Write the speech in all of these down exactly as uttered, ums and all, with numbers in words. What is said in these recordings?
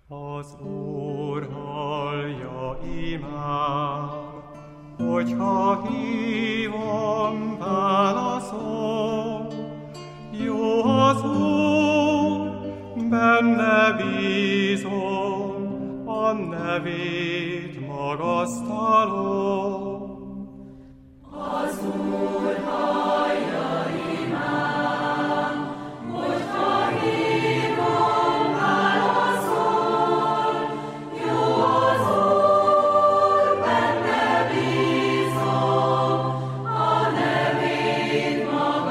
Az Úr hallja imám, hogyha hívom, válaszol. Jó az Úr, benne bízom, a nevét magasztalom. Az Úr hallja imám, hogyha hívom, válaszol. Jó az Úr, benne bízom, a nevét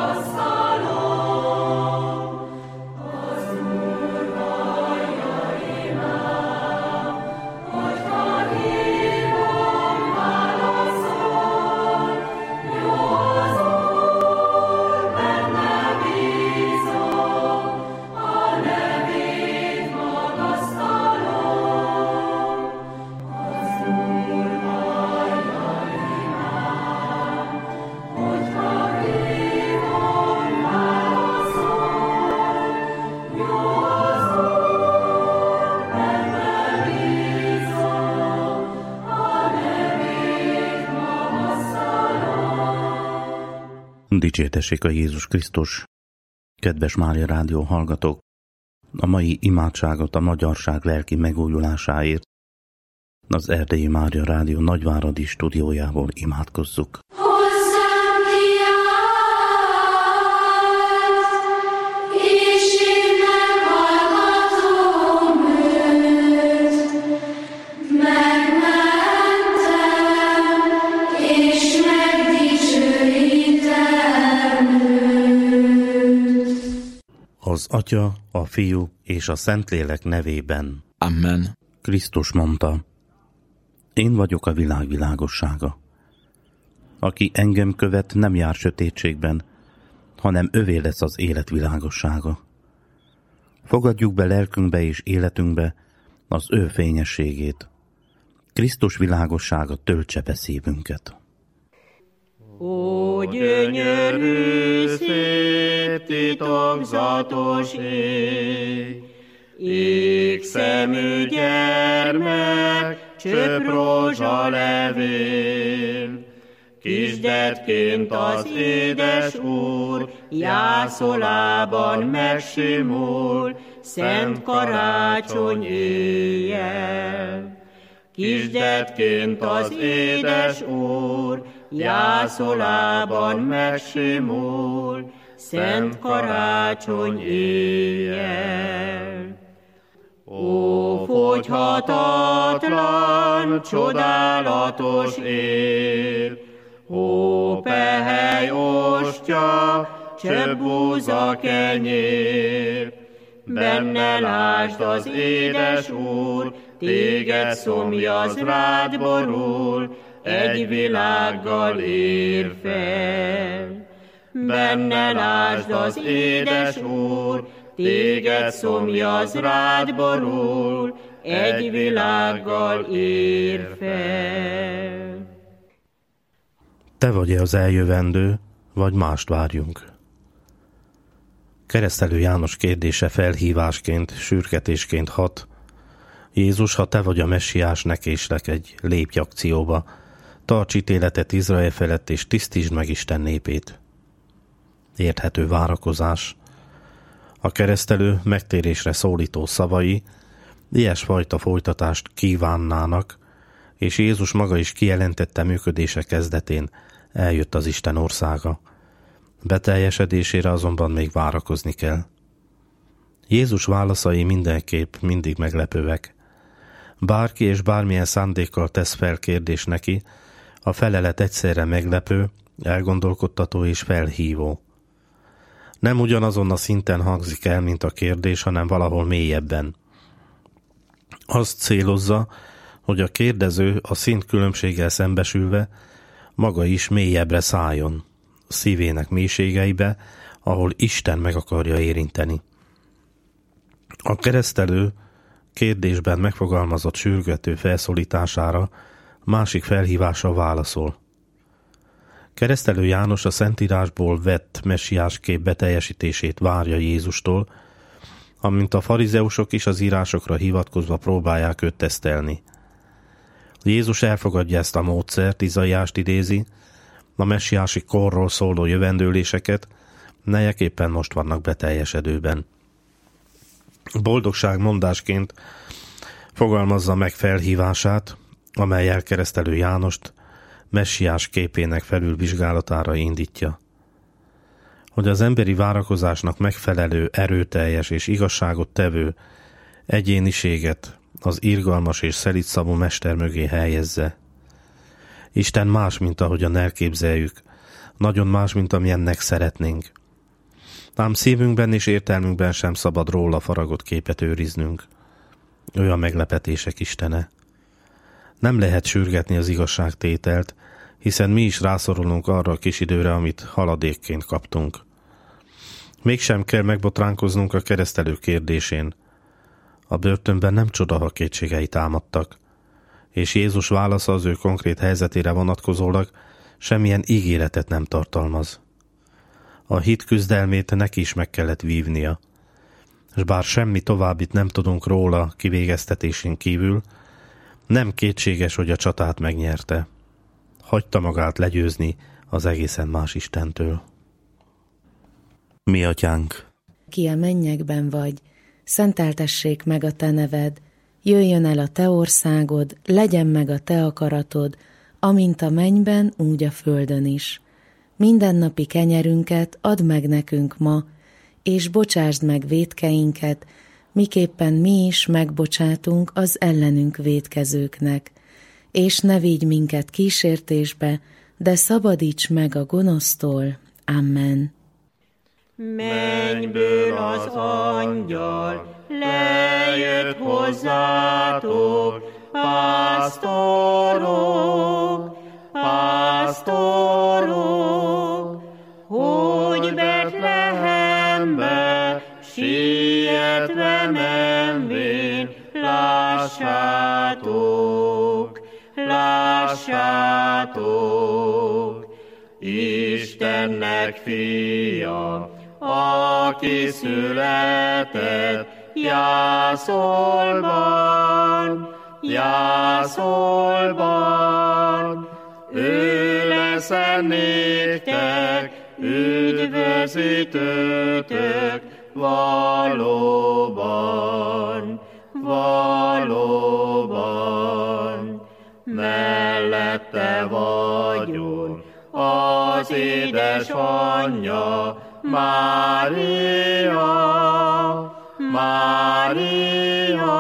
magasztalom. Az Úr hallja imám, hogyha hívom, válaszol. Jó az Úr, benne bízom, a nevét magasztalom. Az Úr hallja imám, hogyha hívom, válaszol. Jó az Úr, benne bízom, a nevét magasztalom. Dicsértessék a Jézus Krisztus! Kedves Mária Rádió hallgatók! A mai imádságot a magyarság lelki megújulásáért az Erdélyi Mária Rádió Nagyváradi stúdiójából imádkozzuk. Hozzám kiállt, és én meghallgatom őt. Megmentem, és megdicsőítem őt. Az Atya, a Fiú és a Szentlélek nevében. Amen. Krisztus mondta: Én vagyok a világ világossága. Aki engem követ, nem jár sötétségben, hanem övé lesz az élet világossága. Fogadjuk be lelkünkbe és életünkbe az ő fényességét. Krisztus világossága töltse be szívünket. Ó, gyönyörű, szép, titokzatos ég, égszemű gyermek, csöpp rózsalevél. Kisdedként az édes Úr jászolában megsimul, szent karácsony éjjel. Kisdedként az édes Úr jászolában megsimul, szent karácsony éjjel. Ó, fogyhatatlan, csodálatos ér, ó, pehely ostya, csöpp búza kenyér, benne lásd az édes Úr, téged szomjaz rád borul, egy világgal ér fel. Benne lásd az édes Úr, téged szomjaz rád borul, egy világgal ér fel. Te vagy-e az eljövendő, vagy mást várjunk? Keresztelő János kérdése felhívásként, sürgetésként hat. Jézus, ha te vagy a messiás, ne késlekedj, lépj akcióba, tarts ítéletet Izrael felett, és tisztítsd meg Isten népét. Érthető várakozás. A keresztelő megtérésre szólító szavai ilyesfajta folytatást kívánnának, és Jézus maga is kijelentette működése kezdetén: eljött az Isten országa. Beteljesedésére azonban még várakozni kell. Jézus válaszai mindenképp mindig meglepőek. Bárki és bármilyen szándékkal tesz fel kérdés neki, a felelet egyszerre meglepő, elgondolkodtató és felhívó. Nem ugyanazon a szinten hangzik el, mint a kérdés, hanem valahol mélyebben. Azt célozza, hogy a kérdező a szintkülönbséggel szembesülve maga is mélyebbre szálljon, szívének mélységeibe, ahol Isten meg akarja érinteni. A keresztelő kérdésben megfogalmazott sürgető felszólítására másik felhívással válaszol. Keresztelő János a Szentírásból vett messiás kép beteljesítését várja Jézustól, amint a farizeusok is az írásokra hivatkozva próbálják őt tesztelni. Jézus elfogadja ezt a módszert, Izaiást idézi, a messiási korról szóló jövendőléseket, melyek éppen most vannak beteljesedőben. Boldogság mondásként fogalmazza meg felhívását, amely elkeresztelő Jánost messiás képének felülvizsgálatára indítja. Hogy az emberi várakozásnak megfelelő, erőteljes és igazságot tevő egyéniséget az irgalmas és szelídszavú mester mögé helyezze. Isten más, mint ahogyan elképzeljük, nagyon más, mint amilyennek szeretnénk. Ám szívünkben és értelmünkben sem szabad róla faragott képet őriznünk. Ő a meglepetések istene. Nem lehet sürgetni az igazságtételt, hiszen mi is rászorulunk arra a kis időre, amit haladékként kaptunk. Mégsem kell megbotránkoznunk a keresztelő kérdésén. A börtönben nem csoda, ha kétségei támadtak, és Jézus válasza az ő konkrét helyzetére vonatkozólag semmilyen ígéretet nem tartalmaz. A hit küzdelmét neki is meg kellett vívnia, és bár semmi továbbit nem tudunk róla kivégeztetésén kívül, nem kétséges, hogy a csatát megnyerte. Hagyta magát legyőzni az egészen más Istentől. Mi atyánk, ki a mennyekben vagy, szenteltessék meg a te neved, jöjjön el a te országod, legyen meg a te akaratod, amint a mennyben, úgy a földön is. Mindennapi kenyerünket add meg nekünk ma, és bocsásd meg vétkeinket, miképpen mi is megbocsátunk az ellenünk vétkezőknek. És ne vigy minket kísértésbe, de szabadíts meg a gonosztól. Amen. Mennyből az angyal lejött hozzátok, pásztorok, pásztorok, hogy Betlehembe sietve menvén lássátok, lássátok, Istennek fia, aki született Jászolban, Jászolban. Ő lesz néktek üdvözítőtök valóban, valóban. Mellette vagyon az édesanyja, Mária, Mária,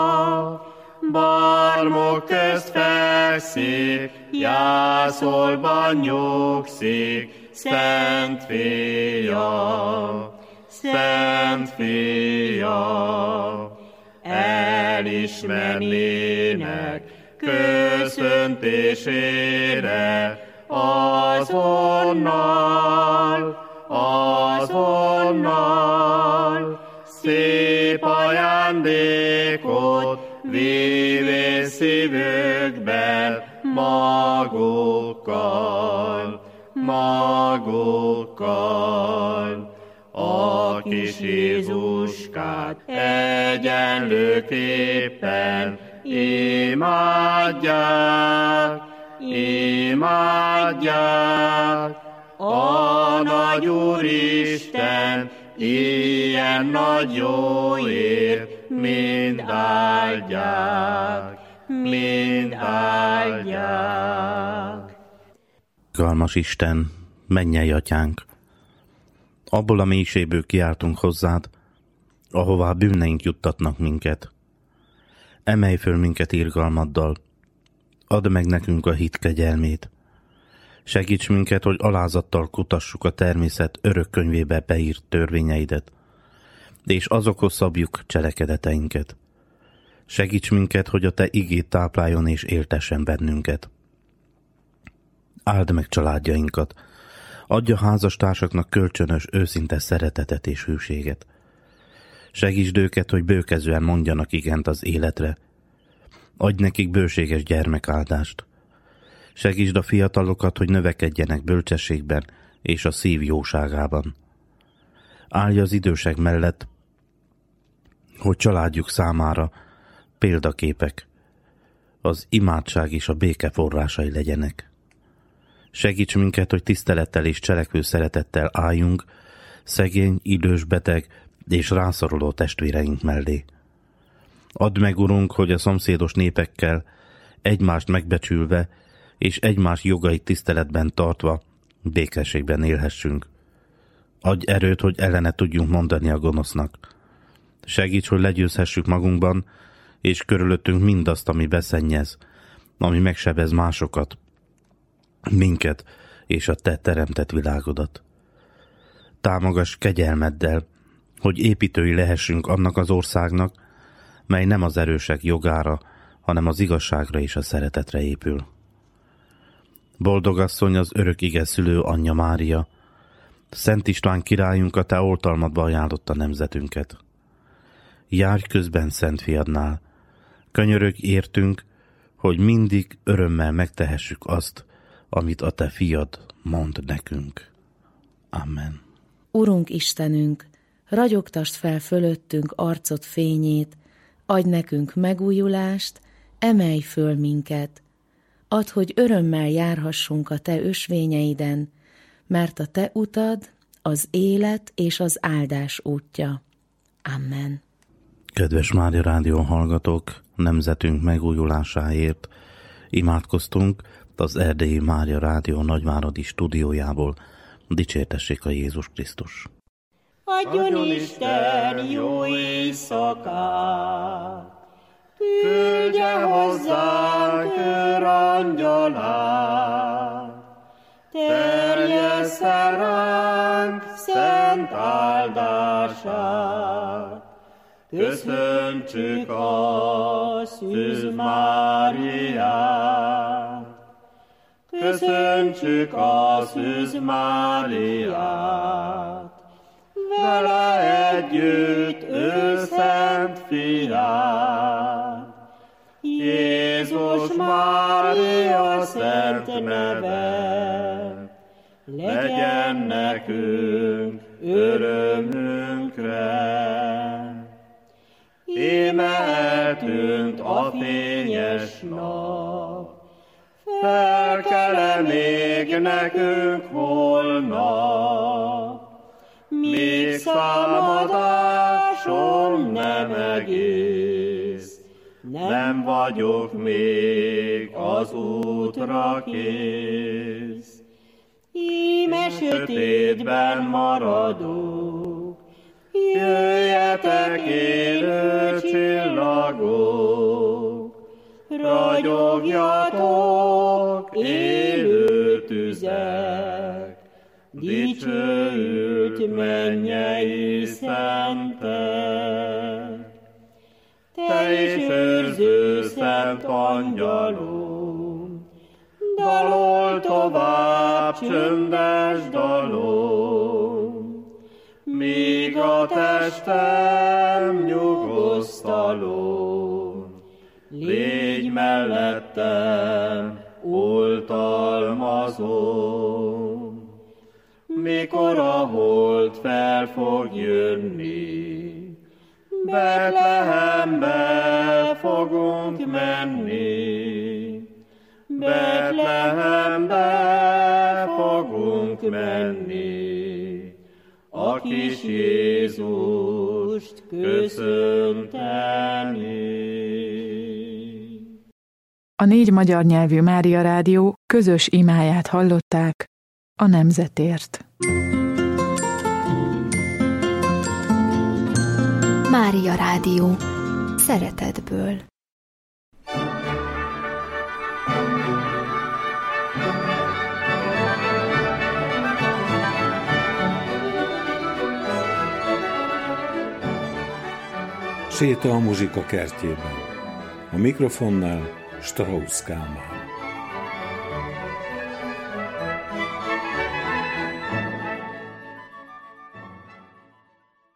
barmok közt fekszik, Jászolban nyugszik, Szent Fia, Szent Fia. Elismernének köszöntésére azonnal, azonnal, szép ajándékot vívén szívükben magukkal, magukkal. A kis Jézuskát egyenlőképpen imádják, imádják. A nagy Úristen ilyen nagy jóért mind áldják, mind áldják. Galmas Isten, mennyei atyánk, abból a mélységből kiáltunk hozzád, ahová bűneink juttatnak minket. Emelj föl minket irgalmaddal, add meg nekünk a hit kegyelmét. Segíts minket, hogy alázattal kutassuk a természet örök könyvébe beírt törvényeidet, és azokhoz szabjuk cselekedeteinket. Segíts minket, hogy a te igét tápláljon és éltessen bennünket. Áld meg családjainkat, adj a házastársaknak kölcsönös, őszinte szeretetet és hűséget. Segítsd őket, hogy bőkezően mondjanak igent az életre. Adj nekik bőséges gyermekáldást. Segítsd a fiatalokat, hogy növekedjenek bölcsességben és a szív jóságában. Állj az idősek mellett, hogy családjuk számára példaképek, az imádság és a béke forrásai legyenek. Segíts minket, hogy tisztelettel és cselekvő szeretettel álljunk szegény, idős, beteg és rászoruló testvéreink mellé. Add meg, Urunk, hogy a szomszédos népekkel egymást megbecsülve és egymás jogait tiszteletben tartva békességben élhessünk. Adj erőt, hogy ellene tudjunk mondani a gonosznak. Segíts, hogy legyőzhessük magunkban és körülöttünk mindazt, ami beszennyez, ami megsebez másokat, minket és a te teremtett világodat. Támogass kegyelmeddel, hogy építői lehessünk annak az országnak, mely nem az erősek jogára, hanem az igazságra és a szeretetre épül. Boldog asszony, az örök ige szülő anyja Mária, Szent István királyunk, a te oltalmadba ajánlotta nemzetünket. Járj közben Szent Fiadnál, könyörögj értünk, hogy mindig örömmel megtehessük azt, amit a te fiad mond nekünk. Amen. Urunk Istenünk, ragyogtasd fel fölöttünk arcod fényét, adj nekünk megújulást, emelj föl minket. Add, hogy örömmel járhassunk a te ösvényeiden, mert a te utad az élet és az áldás útja. Amen. Kedves Mária Rádió hallgatók, nemzetünk megújulásáért imádkoztunk az Erdélyi Mária Rádió Nagyváradi stúdiójából. Dicsértessék a Jézus Krisztus! Adjon Isten jó éjszakát, küldje hozzánk őrangyalát, terjessze ránk szent áldását. Köszöntsük a Szűz Máriát, köszöntsük a Szűz Máriát, vele együtt ő szent fiát. Jézus Mária szent neve, legyen nekünk örömünkre. Íme eltűnt a fényes nap, felkel még nekünk holnap. Még számadásom nem egész, nem vagyok még az útra kész. Íme sötétben maradok, jöjjetek élő csillagok, ragyogjatok élő tüzek, dicsőült mennyei szentek. Te is őrző szent angyalom, dalol tovább csöndes dalom, míg a testem nyugosztalom. Légy mellettem, oltalmazom. Mikor a hold fel fog jönni, Betlehembe fogunk menni, Betlehembe fogunk menni, a kis Jézust köszönteni. A négy magyar nyelvű Mária Rádió közös imáját hallották a nemzetért. Mária Rádió. Szeretetből. Séta a muzsika kertjében. A mikrofonnál Strauss Kálmán.